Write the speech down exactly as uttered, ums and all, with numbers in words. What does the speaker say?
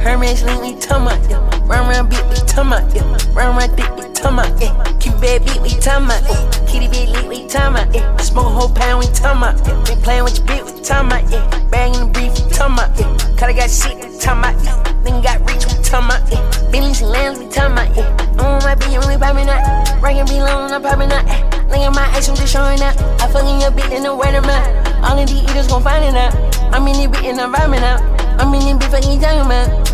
Hermes link, we tumma, yeah. Round round beat, we tumma, yeah. Round round dick, we tumma, yeah. Keep bad beat, we tumma, yeah. Kitty bit lit, we tumma, yeah. Smoke a whole pound, we tumma, yeah. Been playing with your bitch, we tumma, yeah. Bang in the brief, we tumma, yeah. Cause I got shit, we tumma, yeah. Nigga got rich, we tumma, yeah. Billions and lands, we tumma, yeah. I'm on my beat, only poppin' out. Rockin' be long, I'm poppin' out. Look at my ass, I'm just showing out. I fuckin' your bitch, and no word of mouth. All of these eaters gon' find it out. I'm in this bitch, and I'm vibing out. I'm in this bitch, fucking talking about.